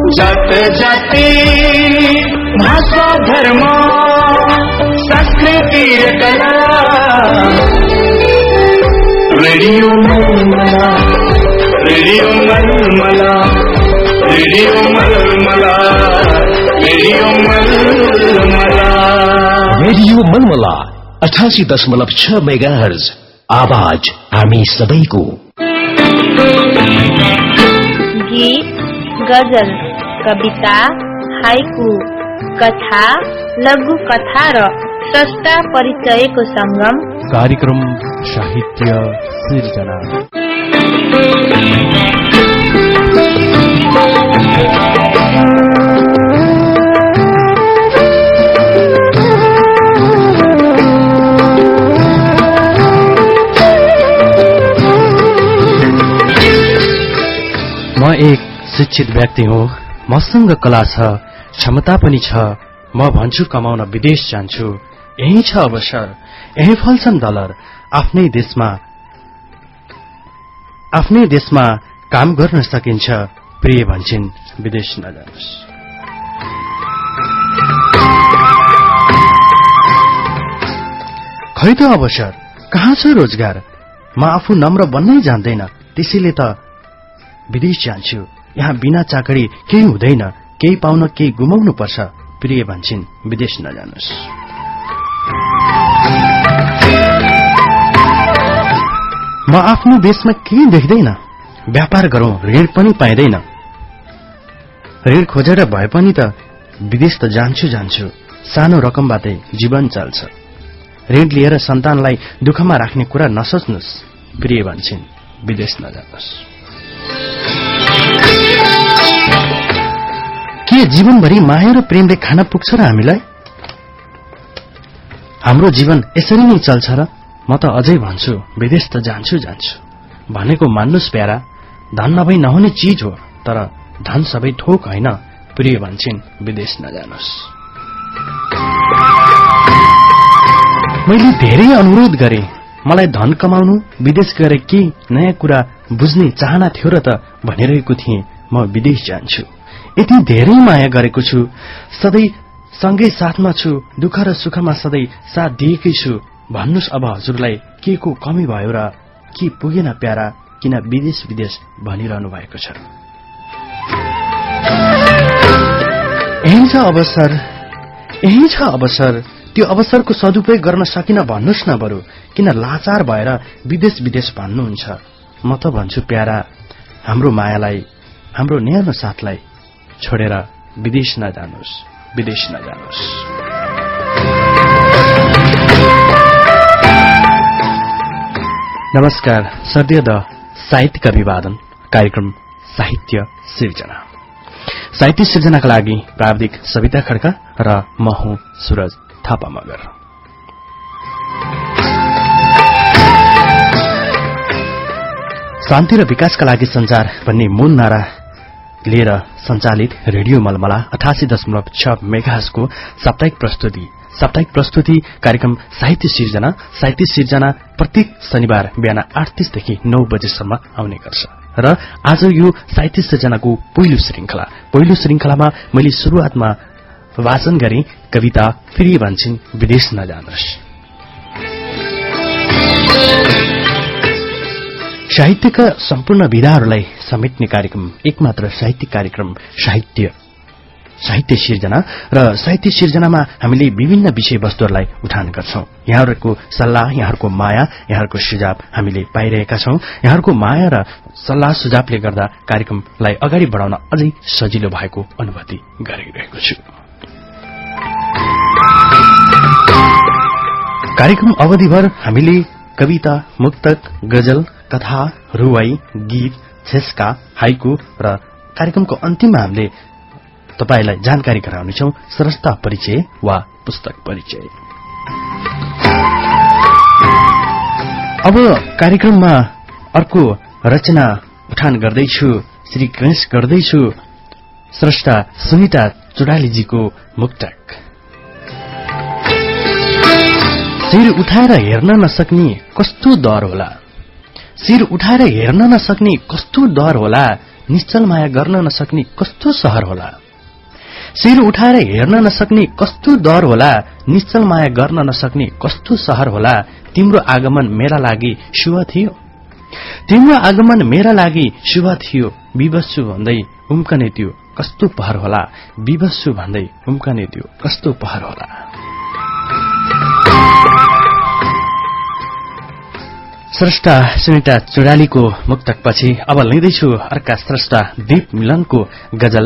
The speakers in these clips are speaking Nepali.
जात जाति भाषा धर्म संस्कृति र कला radio Malamala radio Malamala radio Malamala radio Malamala radio Malamala 88.6 megahertz आवाज हामी सबैको। गीत, गजल, कविता, हाइकु, कथा, लघु कथा र स्रष्टा परिचयको संगम कार्यक्रम साहित्य सिर्जना। म एक शिक्षित व्यक्ति हुँ, मसँग कला छ, क्षमता पनि छ। म भन्छु कमाउन विदेश जान्छु, यही छ अवसर, यही फल्छन् डलर। आफ्नै देशमा काम गर्न सकिन्छ, प्रिय भन्छन् विदेश नजानुस्। खै त अवसर, कहाँ छ रोजगार? म आफू नम्र बन्नै जान्दैन, त्यसैले त विदेश जान्छु। यहाँ बिना चाकरी केही हुँदैन, केही पाउन केही गुमाउनु पर्छ, प्रिय भन्छन् विदेश नजानुस्। म आफ्नो देशमा केही देख्दैन, व्यापार गरौं ऋण पनि पाइँदैन। ऋण खोजेर भए पनि त विदेश त जान्छु, सानो रकमबाटै जीवन चल्छ। ऋण लिएर सन्तानलाई दुःखमा राख्ने कुरा नसोच्नुस्, प्रिय भन्छन् विदेश नजानुस्। के जीवनभरि माया र प्रेमले खान पुग्छ र हामीलाई? हाम्रो जीवन यसरी नै चल्छ र? म त अझै भन्छु विदेश त जान्छु भनेको मान्नुस् प्यारा। धन नभई नहुने चीज हो, तर धन सबै थोक होइन, प्रिय भन्छन् विदेश नजानुस्। मैले धेरै अनुरोध गरे, मलाई धन कमाउनु, विदेश गएर के नयाँ कुरा बुझ्ने चाहना थियो र त भनिरहेको थिएँ म विदेश जान्छु। यति धेरै माया गरेको छु, सधैँ सँगै साथमा छु, दुःख र सुखमा सधैँ साथ दिएकै छु। भन्नुस् अब हजुरलाई के को कमी भयो र के पुगेन प्यारा, किन विदेश भनिरहनु भएको छ? यही छ अवसर, त्यो अवसरको सदुपयोग गर्न सकिन भन्नुस् न बरु, किन लाचार भएर विदेश भन्नुहुन्छ? म त भन्छु प्यारा, हाम्रो मायालाई, हाम्रो न्यानो साथलाई छोडेर विदेश नजानुस्। नमस्कार, सर्दियद साहित्यिक अभिवादन कार्यक्रम साहित्य सिर्जना। साहित्य सिर्जनाका लागि प्राविधिक सविता खड्का र म हुँ सूरज थापा मगर। शान्ति र विकासका लागि संचार भन्ने मूल नारा लिएर सञ्चालित रेडियो मलमला 88.6 मेगाहर्जको साप्ताहिक प्रस्तुति कार्यक्रम साहित्य सिर्जना प्रत्येक शनिबार बिहान 8:30 देखि 9 बजेसम्म आउने गर्छ। र आज यो साहित्य सिर्जनाको पहिलो श्रृंखलामा मैले सुरुवातमा वाचन गरे कविता प्रिय भन्छन् विदेश नजानुस्। साहित्यका सम्पूर्ण विधाहरूलाई समेट्ने कार्यक्रम, एकमात्र साहित्यिक कार्यक्रम साहित्य सिर्जना। र साहित्य सिर्जनामा हामीले विभिन्न विषयवस्तुहरूलाई उठान गर्छौं। यहाँहरूको सल्लाह, यहाँहरूको माया, यहाँहरूको सुझाव हामीले पाइरहेका छौं। यहाँहरूको माया र सल्लाह सुझावले गर्दा कार्यक्रमलाई अगाडि बढाउन अझै सजिलो भएको अनुभूति गरिरहेको छु। कार्यक्रम अवधिभर हामीले कविता, मुक्तक, गजल, कथा, रुवाई, गीत, छेस्का, हाइकु र कार्यक्रमको अन्तिममा हामीले तपाईलाई जानकारी गराउनेछौं स्रष्टा परिचय वा पुस्तक परिचय। अब कार्यक्रममा अर्को रचना उठान गर्दैछु, श्री गणेश गर्दैछु स्रष्टा सुनिता चुडालीजीको मुक्तक। शिर उठाएर हेर्न नसक्ने कस्तो डर होला, शिर उठाएर हेर्न नसक्ने कस्तो डर होला, निश्चल माया गर्न नसक्ने कस्तो सहर होला। शिर उठाएर हेर्न नसक्ने कस्तो डर होला। निश्चल माया गर्न नसक्ने कस्तो सहर होला। तिम्रो आगमन मेरा लागि शुभ थियो। तिम्रो आगमन मेरा लागि शुभ थियो। विवशु भन्दै उम्कने त्यो कस्तो पहर होला। विवशु भन्दै उम्कने त्यो कस्तो पहर होला। स्रष्टा सुनिता चुडालीको मुक्तकपछि अब लिँदैछु अर्का स्रष्टा दीप मिलनको गजल।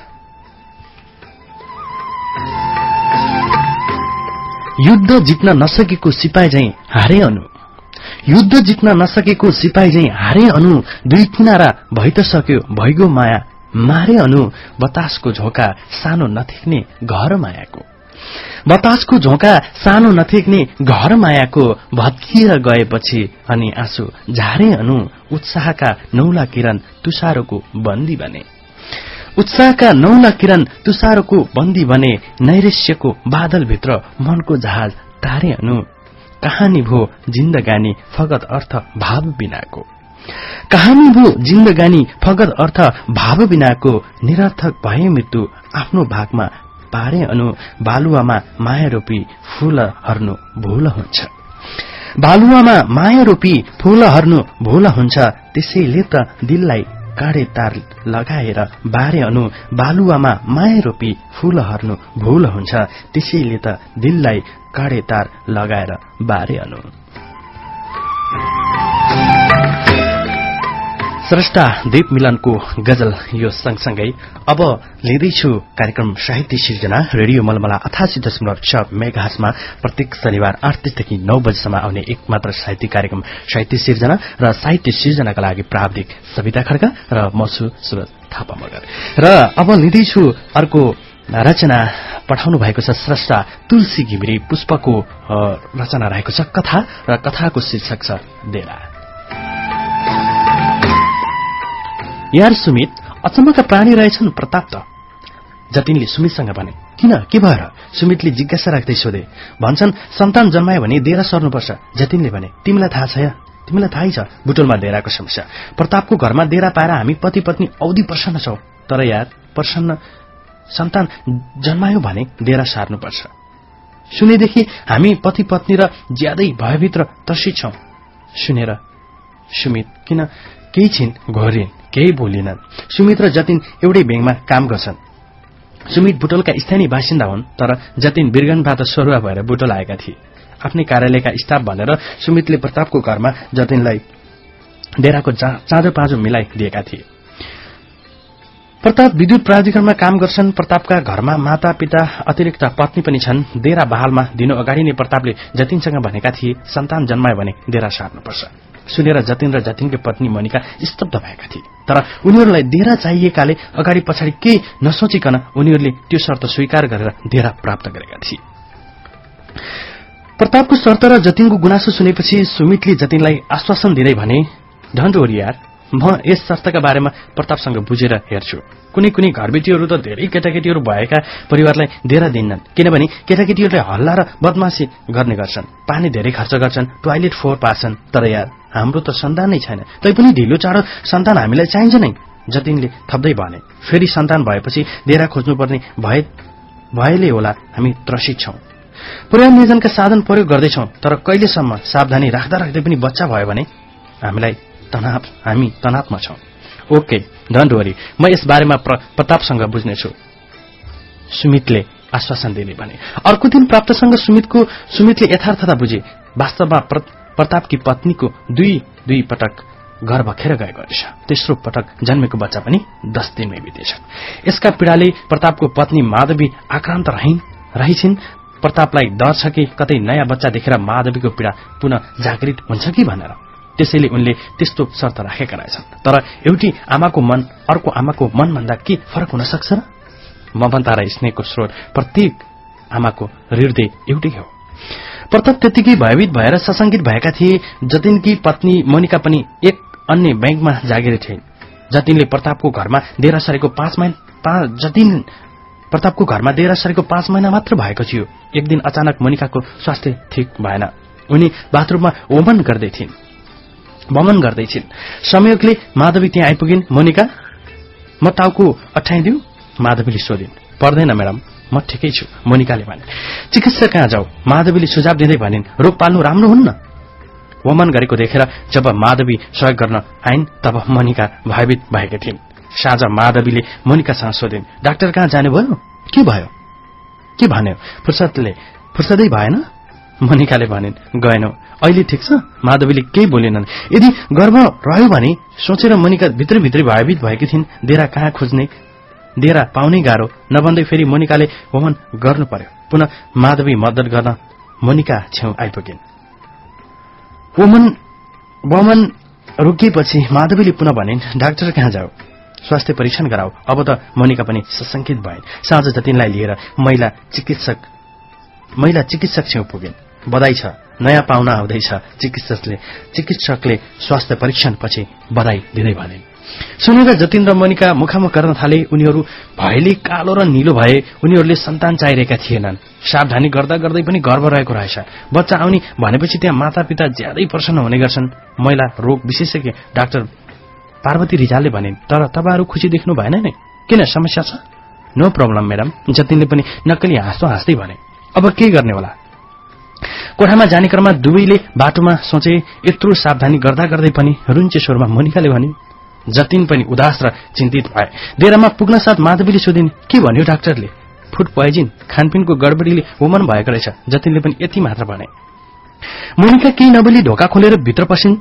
युद्ध जित्न नसकेको सिपाही झैं हारे अनु। युद्ध जित्न नसकेको सिपाही झैं हारे अनु। दुई किनारा भइ त सक्यो भइगो माया मारे अनु। बतासको झोका सानो नथिक्ने घर मायाको। बतासको झोका सानो नथिक्ने घर मायाको। भत्किएर गएपछि अनि आँसु झारे अनु। उत्साहका नौला किरण तुषारोको बन्दी बने। उत्साहका नौला किरण तुषारोको बन्दी बने। नैरेश्यको बादलभित्र मनको जहाज तारे अनु। कहानी भो जिन्दगानी फगत अर्थ भाव बिनाको। कहानी भो जिन्दगानी फगत अर्थ भाव बिनाको। निरर्थक भए मृत्यु आफ्नो भागमा पारे अनु। बालुवामा माया रोपी फूल हर्नु भूल हुन्छ। बालुवामा माया रोपी फूल हर्नु भूल हुन्छ। त्यसैले त दिललाई काँडे तार लगाएर बारे अनु। बालुवामा माया रोपी फूल हर्नु भूल हुन्छ। त्यसैले त दिललाई काँडे तार लगाएर बारे अनु। स्रष्टा दीप मिलनको गजल यो सँगसँगै अब लिँदैछु कार्यक्रम साहित्य सिर्जना रेडियो मलमला 88.6 मेगाहर्जमा प्रत्येक शनिबार 8:00 9 बजेसम्म आउने एकमात्र साहित्यिक कार्यक्रम साहित्य सिर्जना र साहित्य सिर्जनाका लागि प्राविधिक सविता खड्का र मसु सुरज थापा मगर। र अब लिँदैछु अर्को रचना पठाउनु भएको छ स्रष्टा तुलसी घिमिरे पुष्पको रचना रहेको छ कथा र कथाको शीर्षक छ डेरा। यार सुमित अचम्मका प्राणी रहेछन् प्रताप त। जतिनले सुमितसँग भने किन के भएर? सुमितले जिज्ञासा राख्दै सोधे। भन्छन् सन्तान जन्मायो भने डेरा सर्नुपर्छ। जतिनले भने तिमीलाई थाहा छ? तिमीलाई थाहै छ बुटोलमा डेराको समस्या। प्रतापको घरमा डेरा पाएर हामी पति पत्नी औधी प्रसन्न छौं। तर यार प्रसन्न सन्तान जन्मायो भने डेरा सार्नुपर्छ। सुनेदेखि हामी पति पत्नी र ज्यादै भयभित्र त्रसित छौं। सुनेर सुमित किन केही छिन् घोरिन् केही बोलिनन्। सुमित र जतिन एउटै ब्याङ्कमा काम गर्छन्। सुमित बुटोलका स्थानीय बासिन्दा हुन् तर जतिन बिरगन्जबाट सरुवा भएर बुटोल आएका थिए। आफ्नै कार्यालयका स्टाफ भनेर सुमितले प्रतापको घरमा जतिनलाई डेराको चाँजो पाँजो मिलाइदिएका थिए। प्रताप विद्युत प्राधिकरणमा काम गर्छन्। प्रतापका घरमा माता पिता अतिरिक्त पत्नी पनि छन्। डेरा बहालमा दिनु अगाडि नै प्रतापले जतिनसँग भनेका थिए सन्तान जन्मायो भने डेरा सार्नुपर्छ। सुनेर जतिन र जतिनकी पत्नी मनिका स्तब्ध भएका थिए। तर उनीहरूलाई डेरा चाहिएकाले अगाडि पछाडि केही नसोचिकन उनीहरूले त्यो शर्त स्वीकार गरेर डेरा प्राप्त गरेका थिए। प्रतापको शर्त र जतिनको गुनासो सुनेपछि सुमितले जतिनलाई आश्वासन दिँदै भने डोन्ट वरी यार, म यस शर्तका बारेमा प्रतापसँग बुझेर हेर्छु। कुनै कुनै घरबेटीहरू त धेरै केटाकेटीहरू भएका परिवारलाई डेरा दिन्नन् किनभने केटाकेटीहरूले हल्ला र बदमासी गर्ने गर्छन्, पानी धेरै खर्च गर्छन्, टोयलेट फोहोर पार्छन्। तर यार हाम्रो त सन्तान नै छैन, तैपनि ढिलो चाँडो सन्तान हामीलाई चाहिन्छ नै। जतिनले थप्दै भने फेरि सन्तान भएपछि डेरा खोज्नुपर्ने भएले होला हामी त्रसित छौं। परिवार नियोजनका साधन प्रयोग गर्दैछौं तर कहिलेसम्म सावधानी राख्दा राख्दै पनि बच्चा भयो भने हामी तनावमा छौं। ओके डोन्ट वरी, म यस बारेमा प्रतापसँग बुझ्नेछु, सुमितले आश्वासन दिने भने। अर्को दिन प्राप्तसँग सुमितले यथार्थता बुझे। वास्तवमा प्रतापकी पत्नीको दुई पटक गर्भ खेर गएको रहेछ। तेस्रो पटक जन्मेको बच्चा पनि 10 दिनमै बितेछ। यसका पीडाले प्रतापको पत्नी माधवी आक्रान्त रहिछिन्। प्रतापलाई डर छ कि कतै नयाँ बच्चा देखेर माधवीको पीडा पुनः जागृत हुन्छ कि भनेर। त्यसैले उनले त्यस्तो शर्त राखेका रहेछन्। तर एउटी आमाको मन अर्को आमाको मनभन्दा के फरक हुन सक्छ र? ममता र स्नेहको स्रोत प्रत्येक आमाको हृदय एउटै हो। प्रताप त्यतिकै भयभीत भएर सशंकित भएका थिए। जतिनकी पत्नी मोनिका पनि एक अन्य ब्याङ्कमा जागिर थिइन्। जतिनले प्रतापको घरमा डेरा सरेको 5 महिना मात्र भएको थियो। एक दिन अचानक मोनिकाको स्वास्थ्य ठिक भएन। उनी बाथरूममा वमन गर्दै थिइन्। संयोगले माधवी त्यहाँ आइपुगिन्। मोनिका म टाउको अठाइदिउ? माधवीले सोधिन्। पर्दैन म्याडम, म ठिकै छु, मोनिकाले भने। चिकित्सक कहाँ जाऊ? माधवीले सुझाव दिँदै भनिन्। रोग पाल्नु राम्रो हुन्न। वमन गरेको देखेर जब माधवी सहयोग गर्न आइन् तब मोनिका भयभीत भएकी थिइन्। साँझ माधवीले मोनिकासँग सोधिन्, डाक्टर कहाँ जानुभयो? के भयो? के भन्यो? फुर्सदै भएन? मोनिकाले भनिन्, गएनौ। अहिले ठिक छ? माधवीले केही बोलेनन्। यदि गर्भ रह्यो भने सोचेर मोनिका भित्रभित्रै भयभीत भएकी थिइन्। देरा कहाँ खोज्ने, देरा पाउनै गाह्रो। नभन्दै फेरि मोनिकाले वमन गर्नु पर्यो। पुनः माधवी मद्दत गर्न मोनिका छेउ आइपुगिन्। वमन रोकिएपछि माधवीले पुनः भनिन्, डाक्टर कहाँ जाऊ? स्वास्थ्य परीक्षण गराऊ। अब त मोनिका पनि सशंकित भइन्। साँझ जतिनलाई लिएर महिला चिकित्सक छेउ पुगिन्। बधाई छ, नयाँ पाहुना आउँदैछ। चिकित्सकले स्वास्थ्य परीक्षण पछि बधाई दिँदै भने। सुनेर जतिन र मोनिका मुखामुख गर्न थाले। उनीहरू भयले कालो र निलो भए। उनीहरूले सन्तान चाहिरहेका थिएनन्। सावधानी गर्दा गर्दै पनि गर्भ रहेको रहेछ। बच्चा आउने भनेपछि त्यहाँ मातापिता ज्यादै प्रसन्न हुने गर्छन्। महिला रोग विशेषज्ञ डाक्टर पार्वती रिजालले भनिन्। तर तपाईहरु खुसी देख्नु भएन नै? किन, समस्या छ? नो प्रब्लम म्याडम, जतिनले पनि नक्कली हाँस्दै भने। अब के गर्ने होला? कोठामा जाने क्रममा दुवैले बाटोमा सोचे। यत्रो सावधानी गर्दा गर्दै पनि रुन्चे स्वरमा मोनिकाले भनिन्। जतिन पनि उदास र चिन्तित भए। डेरामा पुग्न साथ माधवीले सोधिन्, के भन्यो डाक्टरले? फुड पोइजन, खानपिनको गडबडीले वमन भएको रहेछ। जतिनले पनि यति मात्र भने। मोनिका केही नबोली ढोका खोलेर भित्र पसिन्।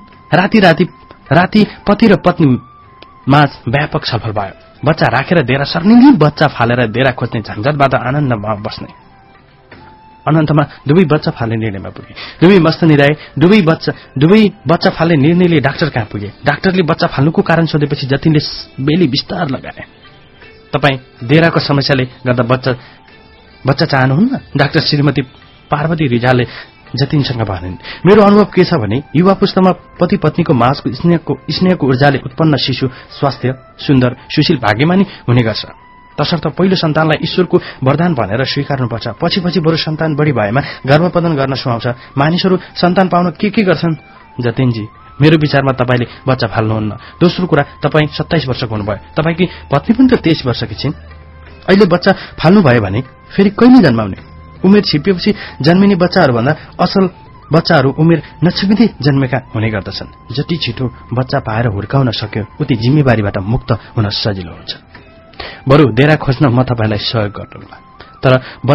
राति पति र पत्नी माझ व्यापक छलफल भयो। बच्चा राखेर डेरा सर्ने, बच्चा फालेर डेरा खोज्ने झन्झटबाट आनन्दमा बस्ने। अनन्तमा दुवै बच्चा फाल्ने निर्णयमा पुगे। दुवै मस्त निराए। दुवै बच्चा फाल्ने निर्णयले डाक्टर कहाँ पुगे। डाक्टरले बच्चा फाल्नुको कारण सोधेपछि जतिनले बेली विस्तार लगाए। तपाई डेराको समस्याले गर्दा बच्चा चाहनुहुन्न? डाक्टर श्रीमती पार्वती रिजालले जतिनसँग भनिन्। मेरो अनुभव के छ भने युवा पुस्तामा पति पत्नीको माझको स्नेहको ऊर्जाले उत्पन्न शिशु स्वास्थ्य, सुन्दर, सुशील, भाग्यमानी हुने गर्छ। तसर्थ पहिलो सन्तानलाई ईश्वरको वरदान भनेर स्वीकार्नुपर्छ। पछि बरु सन्तान बढी भएमा गर्भपतन गर्न सुहाउँछ। मानिसहरू सन्तान पाउन के गर्छन्? जतिनजी, मेरो विचारमा तपाईले बच्चा फाल्नुहुन्न। दोस्रो कुरा, तपाई 27 वर्षको हुनुभयो। तपाईकी पत्नी पनि त 23 वर्षकी छिन्। अहिले बच्चा फाल्नु भयो भने फेरि कहिले जन्माउने? उमेर छिपिएपछि जन्मिने बच्चाहरूभन्दा असल बच्चाहरू उमेर नछिपिँदै जन्मेका हुने गर्दछन्। जति छिटो बच्चा पाएर हुर्काउन सक्यो उति जिम्मेवारीबाट मुक्त हुन सजिलो हुन्छ। बरु डेरा खोज्न म तपाईलाई सहयोग गर्नुला। तर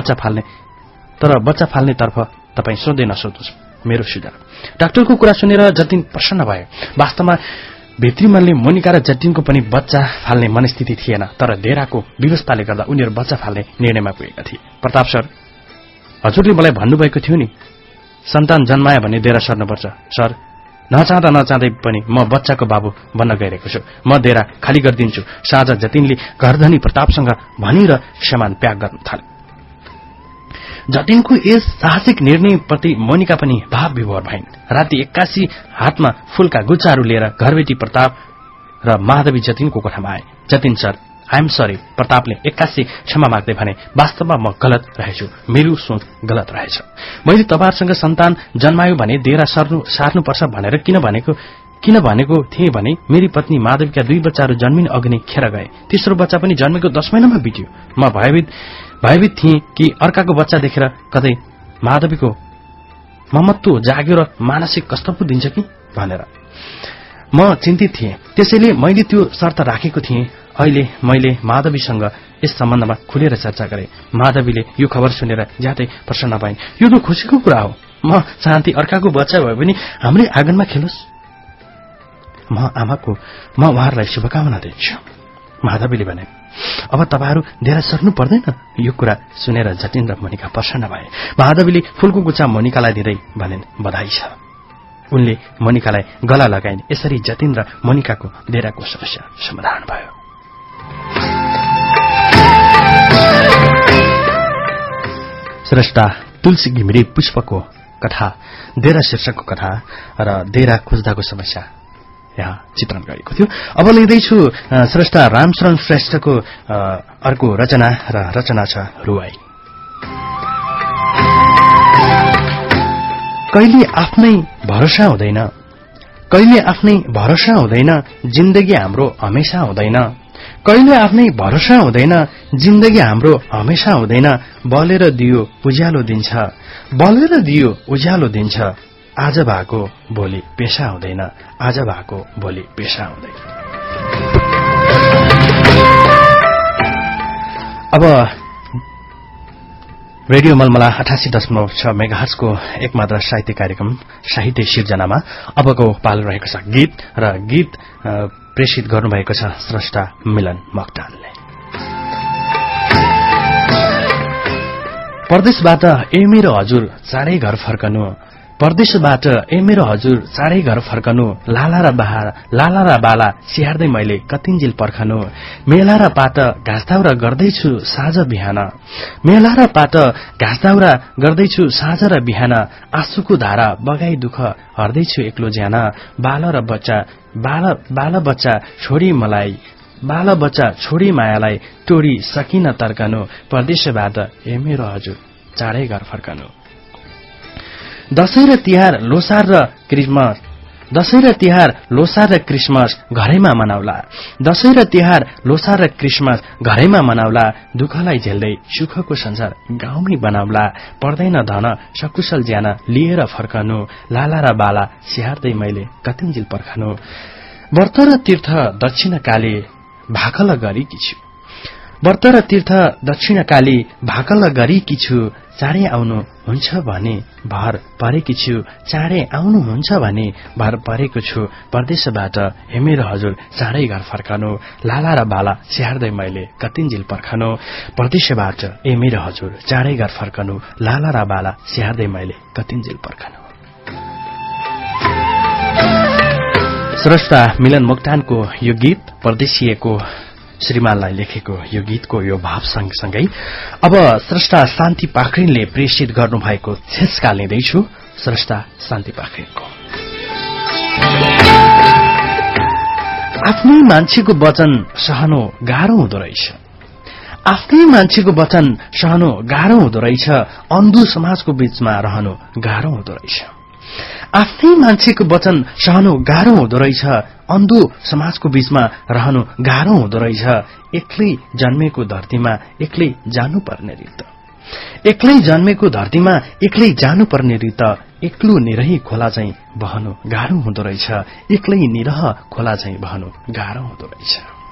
बच्चा फाल्ने तर्फ तपाई सोध्दै नसोध्नुस्, मेरो सुझाव। डाक्टरको कुरा सुनेर जतिन प्रसन्न भयो। वास्तवमा भित्री मनले मोनिका र जतिनको पनि बच्चा फाल्ने मनस्थिति थिएन। तर डेराको व्यवस्थाले गर्दा उनीहरू बच्चा फाल्ने निर्णयमा पुगेका थिए। प्रताप सर, हजुरले मलाई भन्नुभएको थियो नि सन्तान जन्मायो भने डेरा सर्नुपर्छ। सर, नचाहँदै पनि म बच्चाको बाबु बन्न गइरहेको छु। म डेरा खाली गरिदिन्छु। साझा जतिनले घरधनी प्रतापसँग भनिर सामान प्याक गर्न थाले। जतिनको यस साहसिक निर्णयप्रति मोनिका पनि भाव विभोर भइन्। राति 81 हातमा फूलका गुच्छाहरू लिएर घरबेटी प्रताप र माधवी जतिनको कोठामा आए। Jatin sir, I am sorry. प्रतापले 81 क्षमा माग्दै भने, वास्तवमा म गलत रहेछु। मेरो सोच गलत रहेछ। मैले तपाईहरुसँग सन्तान जन्मायो भने डेरा सार्नुपर्छ भनेर किन भनेको थिएँ भने मेरी पत्नी माधवीका 2 बच्चाहरू जन्मिने अघि नै खेर गए। तेस्रो बच्चा पनि जन्मेको 10 महिनामा बित्यो। म भयभीत थिएँ कि अर्काको बच्चा देखेर कतै माधवीको ममत्व जाग्यो र मानसिक कष्ट पो दिन्छ कि भनेर म चिन्तित थिएँ। त्यसैले मैले त्यो शर्त राखेको थिएँ। अहिले मैले माधवीसँग यस सम्बन्धमा खुलेर चर्चा गरेँ। माधवीले यो खबर सुनेर ज्यादै प्रसन्न भइन्। यो त खुसीको कुरा हो। म चाहन्थे अर्काको बच्चा भए पनि हाम्रै आँगनमा खेलोस्। म उहाँहरूलाई शुभकामना दिन्छु। माधवीले भने, अब तपाईहरु डेरा सर्नु पर्दैन? यो कुरा सुनेर जतिन र मोनिका प्रसन्न भए। माधवीले फूलको गुच्छा मोनिकालाई दिँदै भनिन्, बधाई छ। उनले मोनिकालाई गला लगाइन्। यसरी जतिन र मोनिकाको डेराको समस्या समाधान भयो। स्रष्टा तुलसी घिमिरे पुष्पको कथा डेरा शीर्षकको कथा र डेरा खोज्दाको समस्या यहाँ चित्रण गरेको थियो। अब लिँदैछु स्रष्टा रामशरण श्रेष्ठको अर्को रचना र रचना छ रुवाई। कहिले आफ्नै भरोसा हुँदैन, जिन्दगी हाम्रो हमेशा हुँदैन। कहिले आफ्नै भरोसा हुँदैन, जिन्दगी हाम्रो हमेशा हुँदैन। बलेर दियो उज्यालो दिन्छ, बलेर दियो उज्यालो दिन्छ। आज भएको भोलि पेशा हुँदैन, आज भएको भोलि पेशा हुँदैन। अब रेडियो मलमला 88.6 मेगाहर्जको एकमात्र साहित्य कार्यक्रम साहित्य सिर्जनामा अबको पालो रहेको छ गीत, र गीत प्रेषित गर्नुभएको छ स्रष्टा मिलन मोक्तानले। परदेशबाट ए मेरो हजुर चाँडै घर फर्कनु, परदेशबाट ए मेरो हजुर चाँडै घर फर्कनु। लाला र बाला स्याहार्दै मैले कतिन्जेल पर्खनु। मेला र पात घाँसदाउरा गर्दैछु साँझ बिहान, मेला र पात घाँसदाउरा गर्दैछु साँझ र बिहान। आँसुको धारा बगाई दुःख हर्दैछु एक्लो ज्यान। बाल बच्चा छोडी मलाई, बाल बच्चा छोडी मायालाई टोडी सकिन तर्कनु। परदेशबाट ए मेरो हजुर चाँडै घर फर्कनु। दशैं र तिहार लोसार र क्रिसमस, दशैं र तिहार लोसार र क्रिसमस घरैमा मनाउला। दशैं र तिहार लोसार र क्रिसमस घरैमा मनाउला। दुःखलाई झेल्दै सुखको संसार गाउँमै बनाउला। पर्दैन धन सकुशल ज्यान लिएर फर्कनु। लाला र बाला स्याहार्दै मैले कतिन्जेल पर्खनु। व्रत र तीर्थ दक्षिणकाली भाकल गरेकी छु, व्रत र तीर्थ दक्षिणकाली भाकल गरेकी छु। चाँडै आउनु हुन्छ भने भर परेकी छु, चाँडै आउनुहुन्छ भने भर परेको छु। परदेशबाट हे मेरो हजुर चाँडै घर फर्कनु। लाला र बाला स्याहार्दै मैले कतिन्जेल पर्खनु। परदेशबाट ए मेरो हजुर चाँडै घर फर्कनु। लाला र बाला स्याहार्दै मैले कतिन्जेल पर्खनु। स्रष्टा मिलन मोक्तानको यो गीत परदेशिएको श्रीमानलाई लेखेको यो गीतको यो भाव सँगसँगै अब स्रष्टा शान्ति पाखरिनले प्रेषित गर्नुभएको छेस्का लिँदैछु। स्रष्टा शान्ति पाखरिनको आफ्नै मान्छेको वचन सहनु गाह्रो हुँदो रहेछ, आफ्नै मान्छेको वचन सहनु गाह्रो हुँदो रहेछ। अन्धु समाजको बीचमा रहनु गाह्रो हुँदो रहेछ, आफ्नै मान्छेको वचन सहनु गाह्रो हुँदो रहेछ। अन्धु समाजको बीचमा रहनु गाह्रो हुँदो रहेछ। एक्लै जन्मेको धरतीमा एक्लै जानुपर्ने रित, एक्लै जन्मेको धरतीमा एक्लै जानुपर्ने रित। एक्लो निरही खोला चाहिँ बहनु गाह्रो हुँदो रहेछ, एक्लै निरह खोला चाहिँ बहनु गाह्रो हुँदो रहेछ।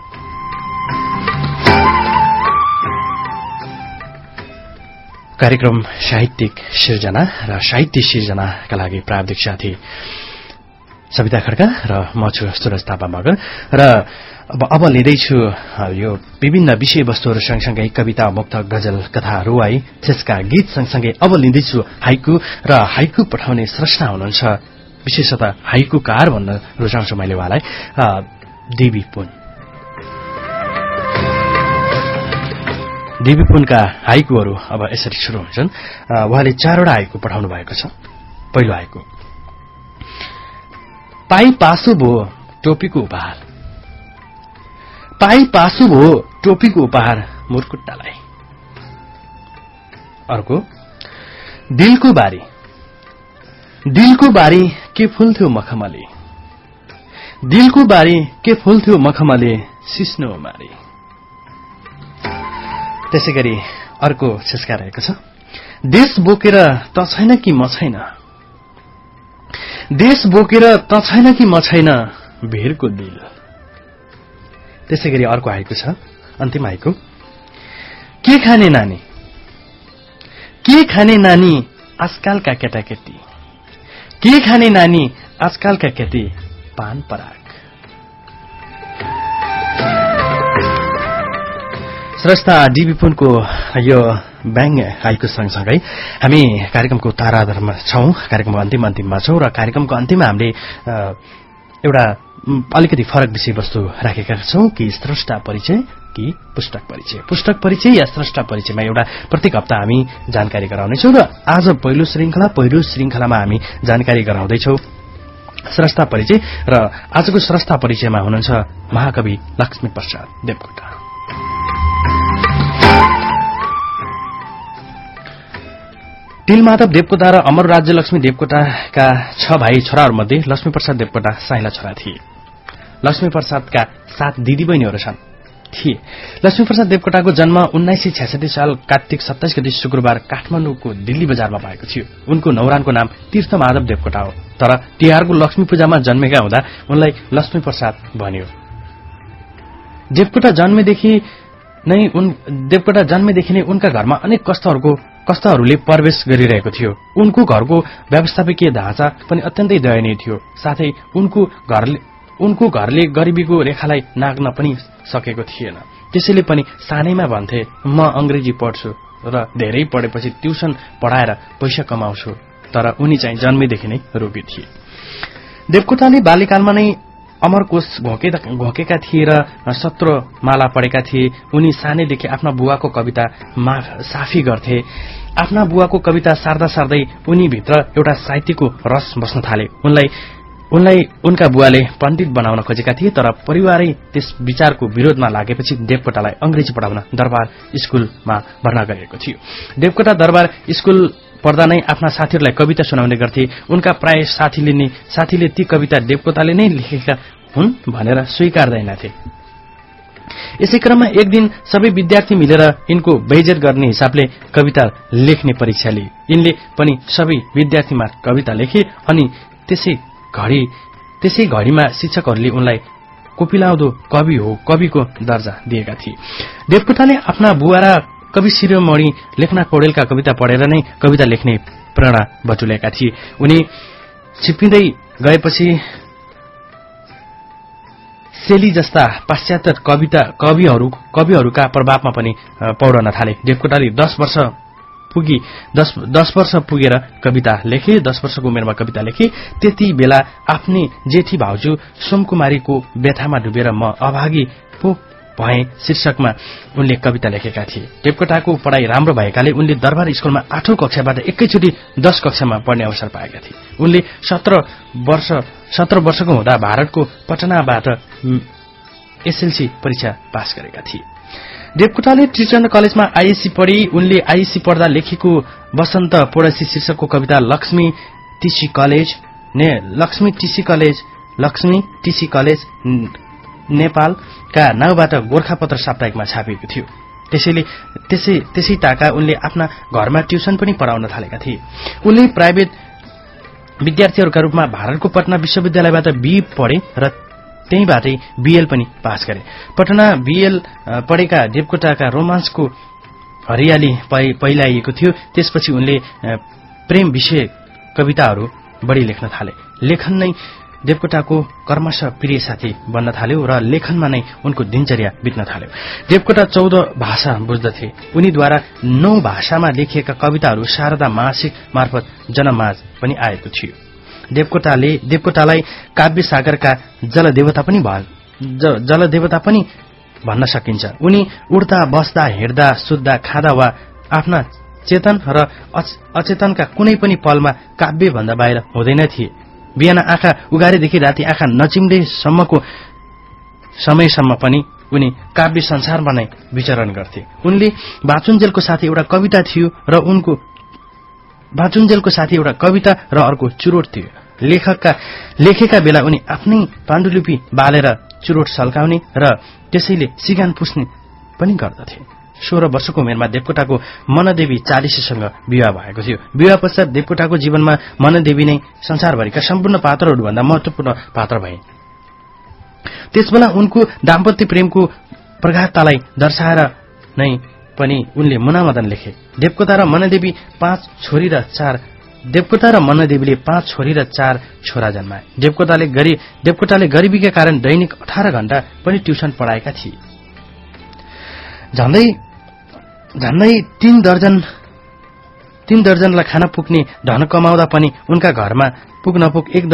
कार्यक्रम साहित्यिक सिर्जना र साहित्य सिर्जनाका लागि प्राविधिक साथी सविता खड्का र म छु सुरज थापा मगर। र अब लिँदैछु यो विभिन्न विषयवस्तुहरू सँगसँगै कविता, मुक्त, गजल, कथा, रुवाई, छेस्का, गीत सँगसँगै अब लिँदैछु हाइकु। र हाइकु पठाउने स्रष्टा हुनुहुन्छ, विशेषतः हाइकुकार भन्न रुचाउँछु मैले उहाँलाई, देवी पुन। देवी पुनका हाइकुहरू अब यसरी सुरु हुन्छन्। उहाँले 4वटा हाइकु पठाउनु भएको छ। पहिलो हाइकु, पाई पासो भो टोपीको उपहार, पाई पासो भो टोपीको उपहार मुर्कुट्टालाई। अर्को, दिलको बारी, दिलको बारी के फुल्थ्यो मखमली, दिलको बारी के फुल्थ्यो मखमली सिस्नो मारी। त्यसै गरी अर्को छेस्का रहेको छ, देश बोकेर त छैन कि म छैन, देश बोकेर त छैन कि म छैन भिरको दिल। त्यसै गरी अर्को हाइकु छ, अन्तिम हाइकु, के खाने नानी, के खाने नानी आजकालका केटाकेटी, के खाने नानी आजकालका केटी पान पराग। स्रष्टा डीबी पुनको यो ब्याङ हाइकु सँगसँगै हामी कार्यक्रमको ताराधारमा छौं, कार्यक्रमको अन्तिममा छौं र कार्यक्रमको अन्तिममा हामीले एउटा अलिकति फरक विषयवस्तु राखेका छौं कि स्रष्टा परिचय कि पुस्तक परिचय। पुस्तक परिचय या स्रष्टा परिचयमा एउटा प्रत्येक हप्ता हामी जानकारी गराउनेछौं र आज पहिलो श्रृंखलामा हामी जानकारी गराउँदैछौं स्रष्टा परिचय। र आजको स्रष्टा परिचयमा हुनुहुन्छ महाकवि लक्ष्मीप्रसाद देवकोटा। टिलमाधव देवकोटा र अमर राज्य लक्ष्मी देवकोटाका 6 भाइ छोराहरूमध्ये लक्ष्मीप्रसाद देवकोटा साइला छोरा थिए। लक्ष्मीप्रसादका 7 दिदीबहिनीहरू छन्। थिए। लक्ष्मीप्रसाद देवकोटाको जन्म 1966 साल कार्तिक 27 गते शुक्रबार काठमाडौँको दिल्ली बजारमा भएको थियो। उनको नौरानको नाम तीर्थमाधव देवकोटा हो, तर तिहारको लक्ष्मी पूजामा जन्मेका हुँदा उनलाई लक्ष्मीप्रसाद भनियो। देवकोटा जन्मेदेखि नै उनका घरमा अनेक कष्टहरूले प्रवेश गरिरहेको थियो। उनको घरको व्यवस्थापकीय ढाँचा पनि अत्यन्तै दयनीय थियो। साथै उनको घरले गरिबीको रेखालाई नाग्न पनि सकेको थिएन। त्यसैले पनि सानैमा भन्थे, म अंग्रेजी पढ्छु र धेरै पढेपछि ट्युसन पढाएर पैसा कमाउँछु। तर उनी चाहिँ जन्मेदेखि नै रोगी थिए। देवकोटाले बाल्यकालमा नै अमरकोश घोकेका थिए र सत्रमाला पढेका थिए। उनी सानैदेखि आफ्ना बुवाको कविता साफी गर्थे। आफ्ना बुवाको कविता सार्दा सार्दै उनी भित्र एउटा साहित्यको रस बस्न थाले। उनलाई उनका बुवाले पण्डित बनाउन खोजेका थिए, तर परिवारै त्यस विचारको विरोधमा लागेपछि देवकोटालाई अंग्रेजी पढाउन दरबार स्कूलमा भर्ना गरिएको थियो। देवकोटा दरबार स्कूल पढ्दा नै आफ्ना साथीहरूलाई कविता सुनाउने गर्थे। उनका प्राय साथीले ती कविता देवकोटाले नै लेखेका हुन् भनेर स्वीकार्दैनथे। यसै क्रममा एक दिन सबै विद्यार्थी मिलेर यिनको बेइज्जत गर्ने हिसाबले कविता लेख्ने परीक्षा लिए। यिनले पनि सबै विद्यार्थीमा कविता लेखे अनि त्यसै घडीमा शिक्षकहरूले उनलाई कोपिलाउँदो कवि हो, कविको दर्जा दिएका थिए। देवकोटाले आफ्ना बुवा र कवि शिरोमणि लेखनाथ पौडेलका कविता पढेर नै कविता लेख्ने प्रेरणा बटुलेका थिए। उनी छिप्पिँदै गएपछि सेली जस्ता पाश्चात्य कविहरूका प्रभावमा पनि पौडन थाले। देवकोटाले 10 वर्ष पुगेर कविता लेखे। 10 वर्षको उमेरमा कविता लेखे। त्यति बेला आफ्नी जेठी भाउजू सोमकुमारीको व्यथामा डुबेर म अभागी पो भए शीर्षकमा उनले कविता लेखेका थिए। देवकोटाको पढाइ राम्रो भएकाले उनले दरबार स्कूलमा 8औं कक्षाबाट एकैचोटि 10 कक्षामा पढ्ने अवसर पाएका थिए। उनले 17 वर्षको हुँदा भारतको पटनाबाट एसएलसी परीक्षा पास गरेका थिए। देवकोटाले त्रिचन्द्र कलेजमा आईएससी पढी। उनले आईएससी पढ्दा लेखेको बसन्त पोडसी शीर्षकको कविता लक्ष्मी टीसी कलेज नेपालका नाउँबाट गोरखापत्र साप्ताहिकमा छापिएको थियो। त्यसै ताका उनले आफ्ना घरमा ट्युसन पनि पढाउन थालेका थिए। उनले प्राइभेट विद्यार्थीहरूका रूपमा भारतको पटना विश्वविद्यालयबाट बीए पढे र त्यहीँबाटै बीएल पनि पास गरे। पटना बीएल पढेका देवकोटाका रोमान्सको हरियाली पहिलाइएको थियो। त्यसपछि उनले प्रेम विषय कविताहरू बढी लेख्न थाले। लेखन नै देवकोटाको कर्मश प्रिय साथी बन्न थाल्यो र लेखनमा नै उनको दिनचर्या बित्न थाल्यो। देवकोटा 14 भाषा बुझ्दथे। उनीद्वारा 9 भाषामा लेखिएका कविताहरू शारदा मासिक मार्फत जनमाझ पनि आएको थियो। देवकोटालाई काव्य सागरका जलदेवता पनि भन्न सकिन्छ। उनी उड्दा बस्दा हिँड्दा सुत्दा खाँदा वा आफ्ना चेतन र अचेतनका कुनै पनि पलमा काव्य भन्दा बाहिर हुँदैन थिए। बिहान आँखा उघारेदेखि राति आँखा नचिम्डेसम्मको समयसम्म पनि उनी काव्य संसारमा नै विचरण गर्थे। उनले बाचुन्जेलको साथी एउटा कविता थियो र अर्को चुरोट थियो। लेखेका बेला उनी आफ्नै पाण्डुलिपि बालेर चुरोट सल्काउने र त्यसैले सिगान पुस्ने पनि गर्दथे। 16 वर्षको उमेरमा देवकोटाको मनदेवी चालिसेसँग विवाह भएको थियो। विवाह पश्चात देवकोटाको जीवनमा मनदेवी नै संसारभरिका सम्पूर्ण पात्रहरूभन्दा महत्वपूर्ण पात्र भए। त्यसबेला उनको दाम्पत्य प्रेमको प्रगाढतालाई दर्शाएर नै पनि उनले मुनामदन लेखे। देवकोटा र मनदेवीले 5 छोरी र 4 छोरा जन्माए। देवकोटाले गरिबीका कारण दैनिक 18 घण्टा पनि ट्युसन पढाएका थिए। झन्दै 3 दर्जनलाई खाना पुग्ने धन कमाउँदा पनि उनका घरमा पुग एक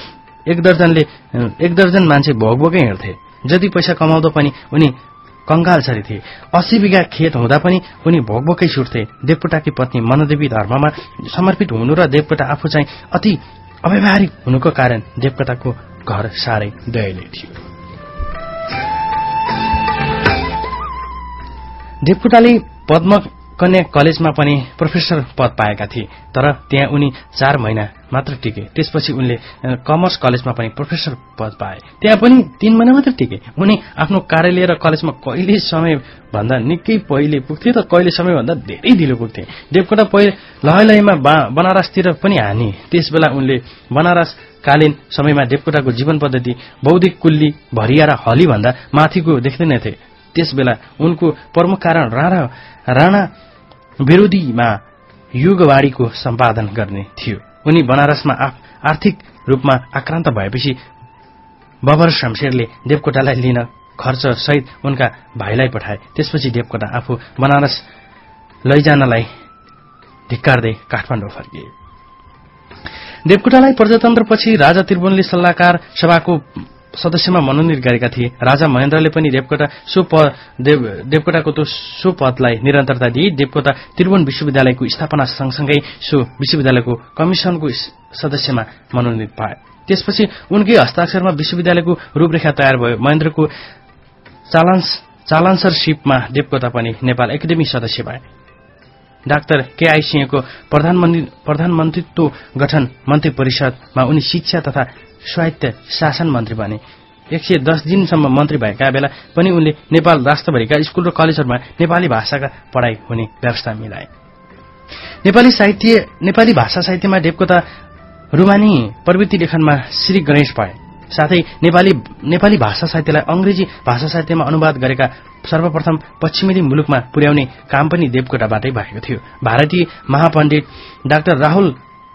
दर्जन मान्छे भोगभोगै हिँड्थे। जति पैसा कमाउँदा पनि उनी कंगाल छरी थिए। 80 बिघा खेत हुँदा पनि उनी भोगभोगै छुट्थे। देवकोटाकी पत्नी मनदेवी धर्ममा समर्पित हुनु र देवकोटा आफू चाहिँ अति अव्यावहारिक हुनुको कारण देवकोटाको घर साह्रै दयनीय थियो। देवकोटाले कन्या कलेजमा पनि प्रोफेसर पद पाएका थिए, तर त्यहाँ उनी 4 महिना मात्र टिके। त्यसपछि उनले कमर्स कलेजमा पनि प्रोफेसर पद पाए, त्यहाँ पनि 3 महिना मात्र टिके। उनी आफ्नो कार्यालय र कलेजमा कहिले समय भन्दा निकै पहिले पुग्थे त कहिले समयभन्दा धेरै ढिलो पुग्थे। देवकोटा लहलैमा बनारसतिर पनि हानी। त्यसबेला उनले बनारसकालीन समयमा देवकोटाको जीवन पद्धति बौद्धिक कुल्ली, भरिया र हली भन्दा माथिको देख्दैनथे। त्यसबेला उनको प्रमुख कारण राणा विरोधीमा युगवाडीको सम्पादन गर्ने थियो। उनी बनारसमा आर्थिक रूपमा आक्रान्त भएपछि बबर शमशेरले देवकोटालाई लिन खर्च सहित उनका भाइलाई पठाए। त्यसपछि देवकोटा आफू बनारस लैजानलाई धिक्कार्दै काठमाडौँ फर्किए। देवकोटालाई प्रजातन्त्रपछि राजा त्रिभुवनले सल्लाहकार सभाको सदस्यमा मनोनित गरेका थिए। राजा महेन्द्रले पनि देवकोटाको सो पदलाई निरन्तरता दिए। देवकोटा त्रिभुवन विश्वविद्यालयको स्थापना सँगसँगै सो विश्वविद्यालयको कमिसनको सदस्यमा मनोनित पाए। त्यसपछि उनकै हस्ताक्षरमा विश्वविद्यालयको रूपरेखा तयार भयो। महेन्द्रको चालान्सरशिपमा देवकोटा पनि नेपाल एकाडेमी सदस्य भए। डाक्टर केआई सिंहको प्रधानमन्त्रीत्व गठन मन्त्री परिषदमा उनी शिक्षा तथा स्वायत्त शासन मन्त्री बने। 110 दिनसम्म मन्त्री भएका बेला पनि उनले नेपाल राष्ट्रभरिका स्कुल र कलेजहरूमा नेपाली भाषाका पढाइ हुने व्यवस्था मिलाए। नेपाली भाषा साहित्यमा देवकोटा रुमानी प्रवृत्ति लेखनमा श्री गणेश भए। साथै नेपाली भाषा साहित्यलाई अंग्रेजी भाषा साहित्यमा अनुवाद गरेका सर्वप्रथम पश्चिमेली मुलुकमा पुर्याउने काम पनि देवकोटाबाटै भएको थियो। भारतीय महापण्डित डाक्टर राहुल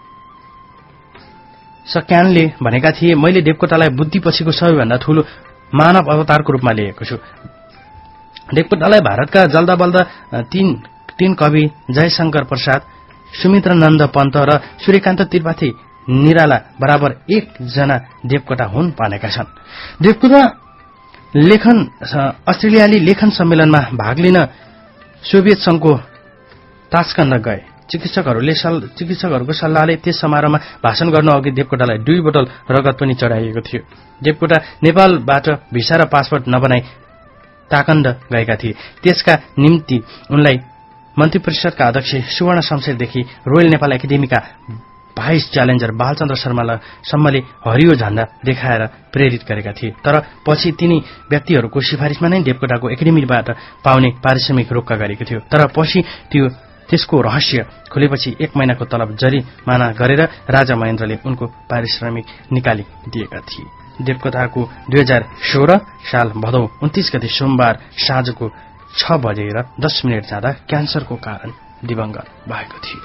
सक्यानले भनेका थिए, मैले देवकोटालाई बुद्धिपछिको सबैभन्दा ठूलो मानव अवतारको रूपमा लिएको छु। देवकोटालाई भारतका जल्दाबल्दा तीन कवि जयशंकर प्रसाद, सुमित्रानन्द पन्त र सूर्यकान्त त्रिपाठी निराला बराबर 1 जना देवकोटा हुन् भनेका छन्। देवकोटा अस्ट्रेलियाली लेखन सम्मेलनमा भाग लिन सोभियत संघको तास्कन्द गए। चिकित्सकहरूको सल्लाहले त्यस समारोहमा भाषण गर्नु अघि देवकोटालाई 2 बोतल रगत पनि चढाइएको थियो। देवकोटा नेपालबाट भिसा र पासपोर्ट नबनाई ताकन्द गएका थिए। त्यसका निम्ति उनलाई मन्त्री परिषदका अध्यक्ष सुवर्ण शमशेरदेखि रोयल नेपाल एकाडेमीका भाइस च्यालेन्जर बालचन्द्र शर्माले हरियो झण्डा देखाएर प्रेरित गरेका थिए। तर पछि तिनी व्यक्तिहरूको सिफारिसमा नै देवकोटाको एकाडेमीबाट पाउने पारिश्रमिक रोक्का गरेको थियो। तर पछि त्यसको रहस्य खुलेपछि 1 महिनाको तलब जरिमाना गरेर राजा महेन्द्रले उनको पारिश्रमिक निकालिदिएका थिए। देवकोटाको 2016 साल भदौ 29 गते सोमबार साँझको 6:10 जाँदा क्यान्सरको कारण दिवंगत भएको थियो।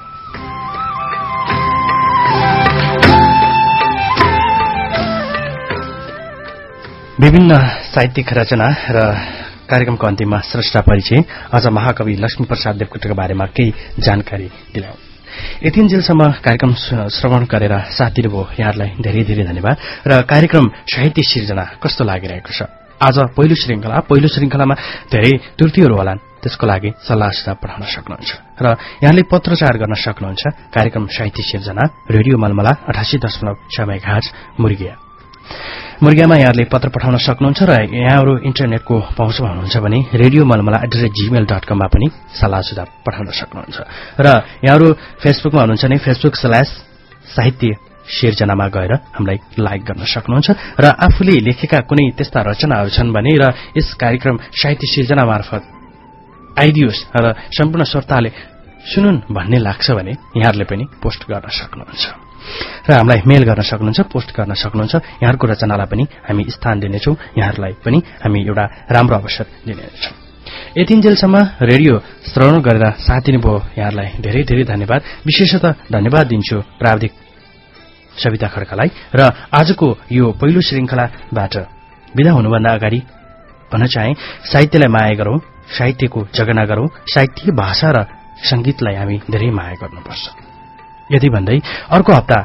विभिन्न साहित्यिक रचना र कार्यक्रमको अन्तिममा स्रष्टा परिचय। आज महाकवि लक्ष्मीप्रसाद देवकोटाका बारेमा केही जानकारी दिलाऊ। यतिन्जेलसम्म कार्यक्रम श्रवण गरेर साथ दिनुभयो यहाँहरूलाई धेरै धेरै धन्यवाद। र कार्यक्रम साहित्य सिर्जना कस्तो लागिरहेको छ? आज पहिलो श्रृंखलामा धेरै त्रुटिहरू होलान्, त्यसको लागि सल्लाह सुझाव पठाउन सक्नुहुन्छ र यहाँले पत्रचार गर्न सक्नुहुन्छ। कार्यक्रम साहित्य सिर्जना, रेडियो मलमला 88.6 मेगाहर्ज मुर्गियामा यहाँले पत्र पठाउन सक्नुहुन्छ र यहाँहरू इन्टरनेटको पहुँचमा हुनुहुन्छ भने रेडियो मलमला@gmail.com मा पनि सल्लाह सुझाव पठाउन सक्नुहुन्छ। र यहाँहरू फेसबुकमा हुनुहुन्छ भने facebook/साहित्य सिर्जनामा गएर हामीलाई लाइक गर्न सक्नुहुन्छ र आफूले लेखेका कुनै त्यस्ता रचनाहरू छन् भने र यस कार्यक्रम साहित्य सिर्जना मार्फत आइदियोस् र सम्पूर्ण श्रोताले सुनुन् भन्ने लाग्छ भने यहाँहरूले पनि पोस्ट गर्न सक्नुहुन्छ र हामीलाई मेल गर्न सक्नुहुन्छ, पोस्ट गर्न सक्नुहुन्छ। यहाँहरूको रचनालाई पनि हामी स्थान दिनेछौँ, यहाँहरूलाई पनि हामी एउटा राम्रो अवसर दिनेछौँ। यतिन्जेलसम्म रेडियो श्रवण गरेर साथ दिनुभयो यहाँहरूलाई धेरै धेरै धन्यवाद। विशेषतः धन्यवाद दिन्छु प्राविधिक सविता खड्कालाई। र आजको यो पहिलो श्रृंखलाबाट विदा हुनुभन्दा अगाडि भन्न चाहे, साहित्यलाई माया गरौं, साहित्यको जगना गरौं, साहित्य भाषा र संगीतलाई हामी धेरै माया गर्नुपर्छ। यति भन्दै अर्को हप्ता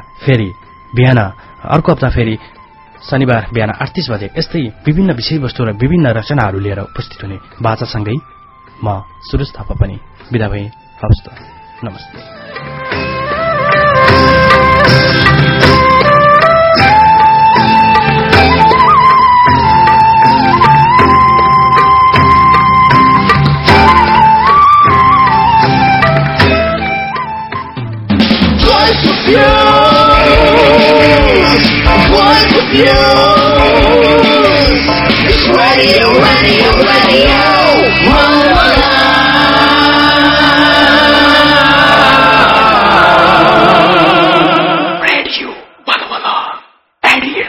फेरि शनिबार बिहान 8:30 बजे यस्तै विभिन्न विषयवस्तु र विभिन्न रचनाहरू लिएर उपस्थित हुने बाचासँगै म सुरुज थापा पनि विदा भएँ। हवस् त, नमस्ते। Radio. It's radio, radio, radio. Malmala. Radio Malmala. Radio.